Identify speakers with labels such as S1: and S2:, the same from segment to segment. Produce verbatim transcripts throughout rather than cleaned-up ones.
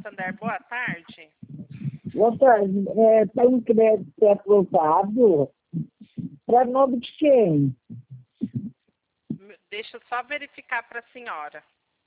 S1: Santander, boa tarde.
S2: Boa tarde. É, tem um crédito aprovado para nome de quem?
S1: Deixa eu só verificar para a senhora.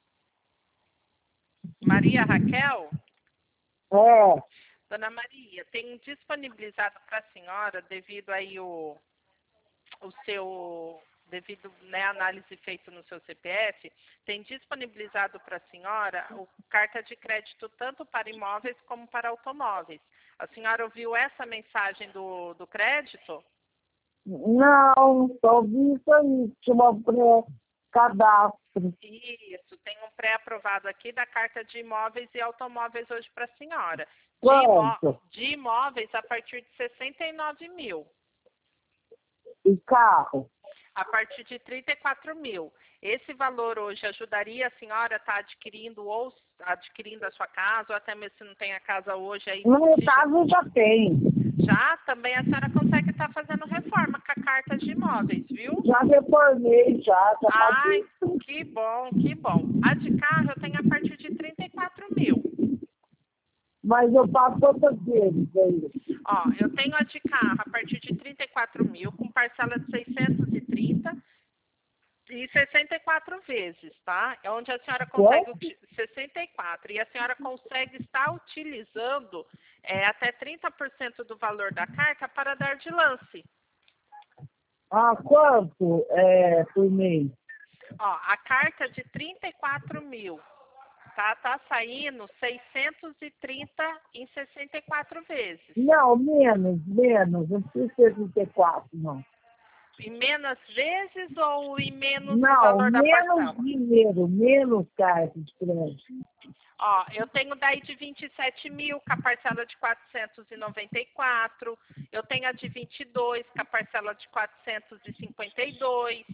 S1: Maria Raquel?
S2: É.
S1: Dona Maria, tem disponibilizado para a senhora, devido aí o, o seu, devido né, a análise feita no seu C P F, tem disponibilizado para a senhora o carta de crédito tanto para imóveis como para automóveis. A senhora ouviu essa mensagem do, do crédito?
S2: Não, só vi isso aí, tinha uma pré-cadastro.
S1: Isso, tem um pré-aprovado aqui da carta de imóveis e automóveis hoje para a senhora. De,
S2: Quanto?
S1: imó de imóveis a partir de sessenta e nove mil.
S2: E carro?
S1: A partir de trinta e quatro mil. Esse valor hoje ajudaria a senhora a estar tá adquirindo ou adquirindo a sua casa, ou até mesmo se não tem a casa hoje aí.
S2: No meu caso já tem.
S1: Já também a senhora consegue estar tá fazendo reforma com a carta de imóveis, viu?
S2: Já reformei, já, já
S1: Ai,
S2: paguei.
S1: que bom, que bom. A de carro eu tenho a partir de trinta e quatro mil.
S2: Mas eu pago quantas vezes aí?
S1: Ó, eu tenho a de carro a partir de trinta e quatro mil, com parcela de seiscentos e trinta e sessenta e quatro vezes, tá? É onde a senhora consegue, sessenta e quatro, e a senhora consegue estar utilizando é, até trinta por cento do valor da carta para dar de lance.
S2: Ah, quanto é, por mês?
S1: Ó, a carta de trinta e quatro mil, tá? Tá saindo seiscentos e trinta em sessenta e quatro vezes.
S2: Não, menos, menos, não precisa ser trinta e quatro, não.
S1: Em menos vezes ou em menos
S2: não,
S1: o valor da parcela?
S2: Não, menos dinheiro, menos carta de crédito.
S1: Ó, eu tenho daí de vinte e sete mil, com a parcela de quatrocentos e noventa e quatro. Eu tenho a de vinte e dois, com a parcela de quatrocentos e cinquenta e dois.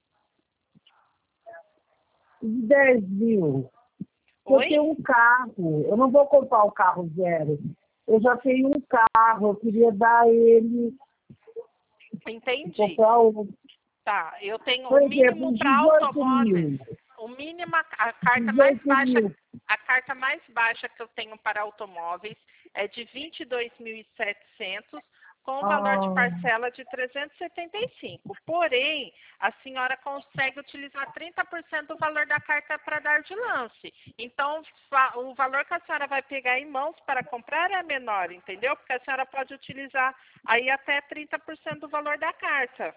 S2: dez mil.
S1: Oi?
S2: Eu tenho um carro, eu não vou comprar o carro zero. Eu já tenho um carro, eu queria dar ele.
S1: Entendi.
S2: Comprar o...
S1: Tá, eu tenho
S2: Por
S1: o
S2: exemplo,
S1: mínimo para automóveis.
S2: mil.
S1: O mínimo, a carta mais baixa,
S2: mil.
S1: a carta mais baixa que eu tenho para automóveis é de vinte e dois mil e setecentos, com o valor de parcela de trezentos e setenta e cinco. Porém, a senhora consegue utilizar trinta por cento do valor da carta para dar de lance. Então, o valor que a senhora vai pegar em mãos para comprar é menor, entendeu? Porque a senhora pode utilizar aí até trinta por cento do valor da carta.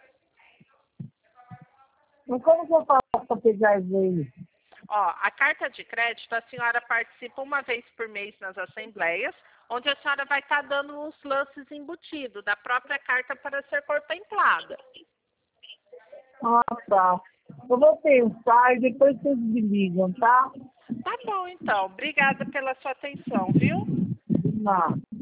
S2: Mas como que eu faço para pegar isso aí?
S1: Ó, a carta de crédito, a senhora participa uma vez por mês nas assembleias, onde a senhora vai estar dando os lances embutidos da própria carta para ser contemplada.
S2: Ah, tá. Eu vou pensar e depois vocês me ligam, tá?
S1: Tá bom, então. Obrigada pela sua atenção, viu?
S2: Não.